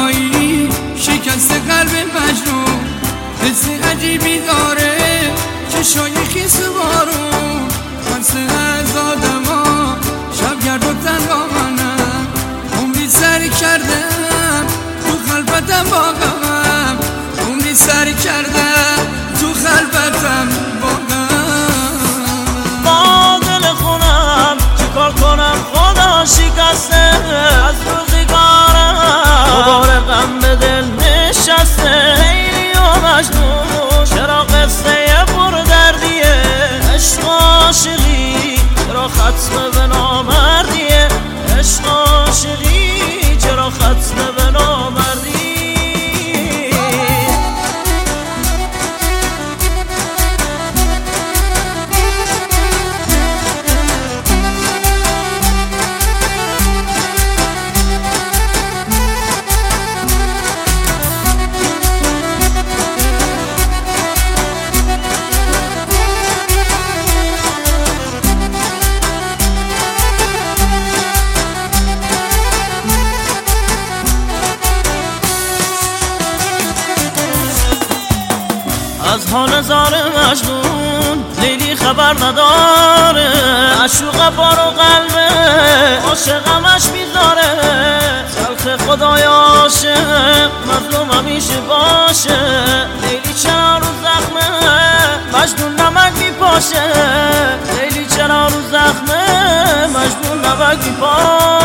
تنهایی شکست قلب مجنون، حس عجیبی داره چشای خیس بارون. خلص از آدما شبگرد و تنها منم، عمری سر کردم تو خلوتم با غمم، عمری سر کردم تو خلوتم با غمم. با دل خونم چیکار کنم خدا شکسته از روزگارم، دوباره غم به دل نشسته. لیلی و مجنون چرا قصه پردردیه، عشق عاشقی چرا ختم به نامردیه، عشق عاشقی چرا ختم به نامردیه. از حال زار مجنون لیلی خبر نداره، عشوق بارو قلبه عاشقمش میذاره. تلخ خدای عاشق مظلوم همیشه باشه، لیلی چرا رو زخمه مجنون نمک میپاشه، لیلی چرا رو زخمه مجنون نمک میپاشه.